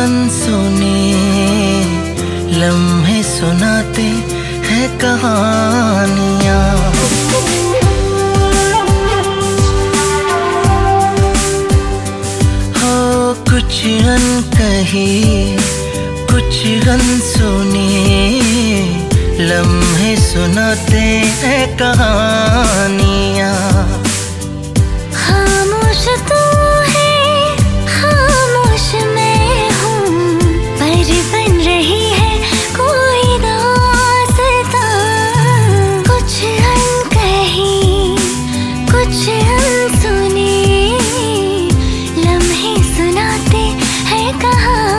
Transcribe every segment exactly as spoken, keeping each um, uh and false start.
अनसुने लम्हे सुनाते हैं कहानियाँ। हो कुछ अनकही कुछ अनसुने लम्हे सुनाते हैं कहानियाँ। खामोश तू है खामोश मैं हूँ, पर बन रही है कोई दास्तां। कुछ अनकही कुछ अनसुने लम्हे सुनाते हैं कहानियाँ।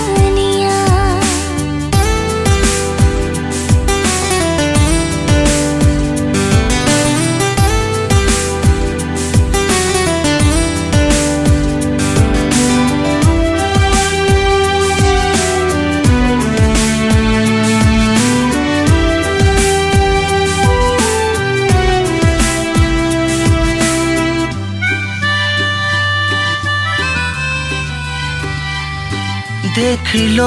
देख लो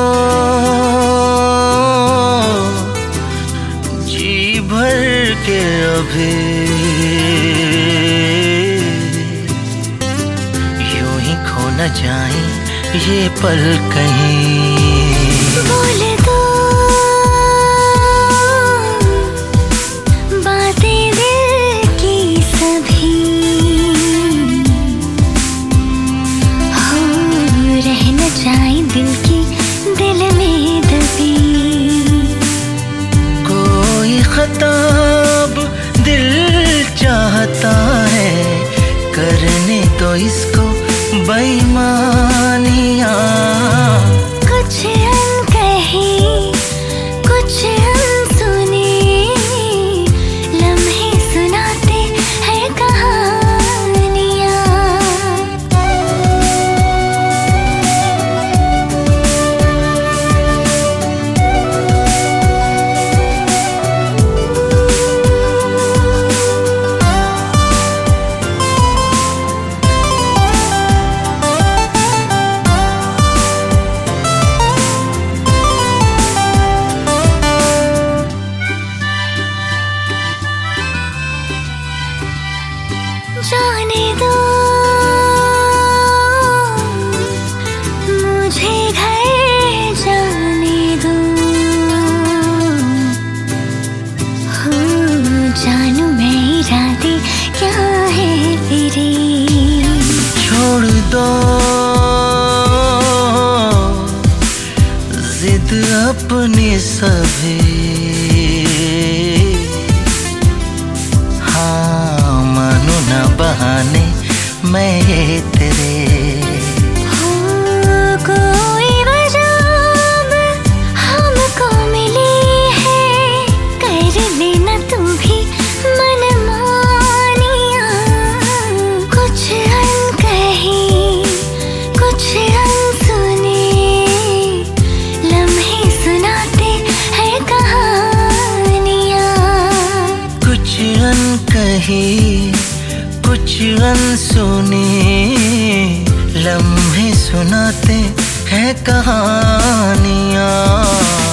जी भर के अभी यूं ही खो न जाए ये पल कहीं। बोल दो बातें दिल की सभी, हो रह न जाए दिल की दिल में दबी। कोई खताब दिल चाहता है करने तो इसको बेईमानियाँ। कुछ अनकही कुछ अनसुने लम्हे सुनाते हैं कहानियाँ। जाने दो मुझे घर जाने दो, हो जानू मैं इरादे क्या है तेरे। छोड़ दो जिद अपनी सभी, हाँ मानो ना बहाने मैं ये तेरे। हो कोई वजह अब हमको मिली है, कर लेना तू भी मनमानियाँ। कुछ अनकही कुछ अनसुने लम्हे सुनाते हैं कहानियाँ। कुछ अनकही कुछ अनसुने लम्हे सुनाते हैं कहानियाँ।